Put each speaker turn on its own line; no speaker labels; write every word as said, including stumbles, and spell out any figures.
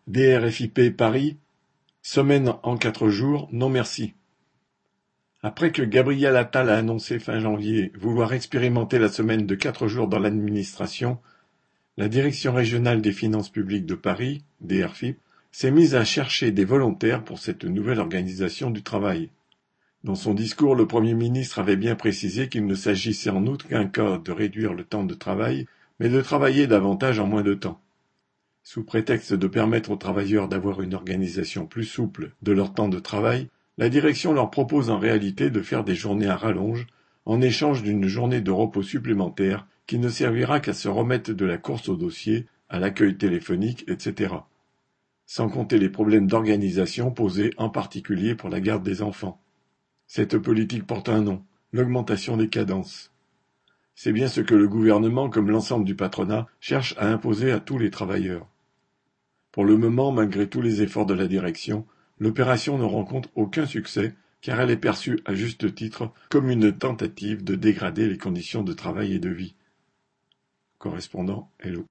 D R F I P Paris, semaine en quatre jours, non merci. Après que Gabriel Attal a annoncé fin janvier vouloir expérimenter la semaine de quatre jours dans l'administration, la Direction régionale des finances publiques de Paris, D R F I P, s'est mise à chercher des volontaires pour cette nouvelle organisation du travail. Dans son discours, le Premier ministre avait bien précisé qu'il ne s'agissait en aucun cas de réduire le temps de travail, mais de travailler davantage en moins de temps. Sous prétexte de permettre aux travailleurs d'avoir une organisation plus souple de leur temps de travail, la direction leur propose en réalité de faire des journées à rallonge en échange d'une journée de repos supplémentaire qui ne servira qu'à se remettre de la course au dossier, à l'accueil téléphonique, et cetera. Sans compter les problèmes d'organisation posés en particulier pour la garde des enfants. Cette politique porte un nom, l'augmentation des cadences. C'est bien ce que le gouvernement, comme l'ensemble du patronat, cherche à imposer à tous les travailleurs. Pour le moment, malgré tous les efforts de la direction, l'opération ne rencontre aucun succès car elle est perçue à juste titre comme une tentative de dégrader les conditions de travail et de vie. Correspondant Hello.